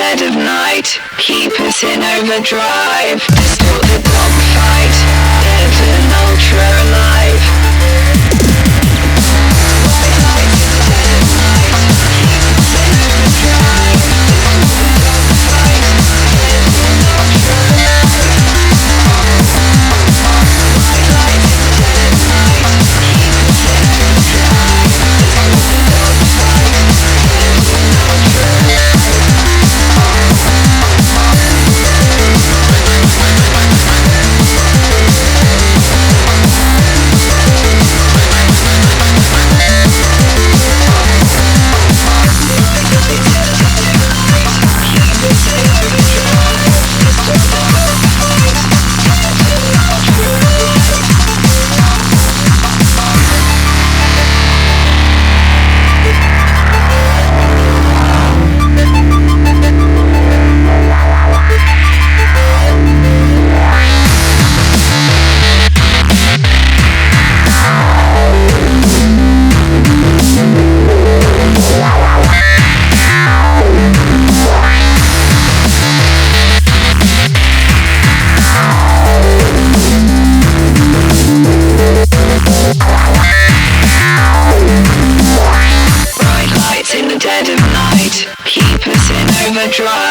dead of night, keep us in overdrive. Distort the dogfight, live an ultra alive. White light in the dead of night, keep us in overdrive. Distort the dogfight, live an ultra alive. White light in the dead of night, keep us in overdrive. Distort the dogfight, live an ultra alive. Dead of night, keep us in overdrive.